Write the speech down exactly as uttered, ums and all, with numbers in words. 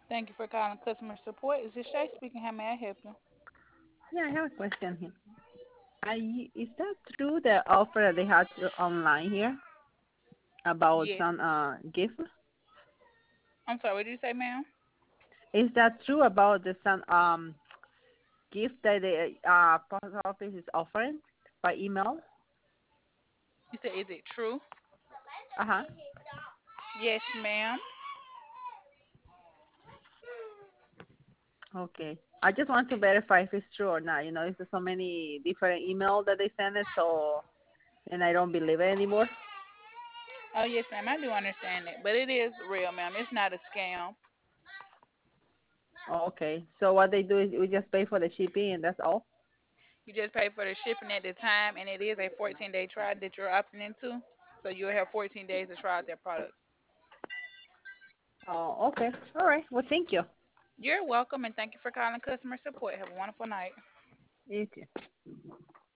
Thank you for calling customer support. Is this Shay speaking? How may I help you? Yeah, I have a question here. I, is that true the offer that they had to online here about Yes. some uh gift? I'm sorry, what did you say, ma'am? Is that true about the some um gift that the uh post office is offering by email? You said, is it true? Uh huh. Yes, ma'am. Okay. I just want to verify if it's true or not. You know, there's so many different emails that they send it, so and I don't believe it anymore. Oh, yes, ma'am. I do understand that. But it is real, ma'am. It's not a scam. Okay. So what they do is we just pay for the shipping and that's all. You just pay for the shipping at the time, and it is a fourteen day trial that you're opting into. So you'll have fourteen days to try out their products. Oh, okay. All right. Well, thank you. You're welcome, and thank you for calling customer support. Have a wonderful night. You too.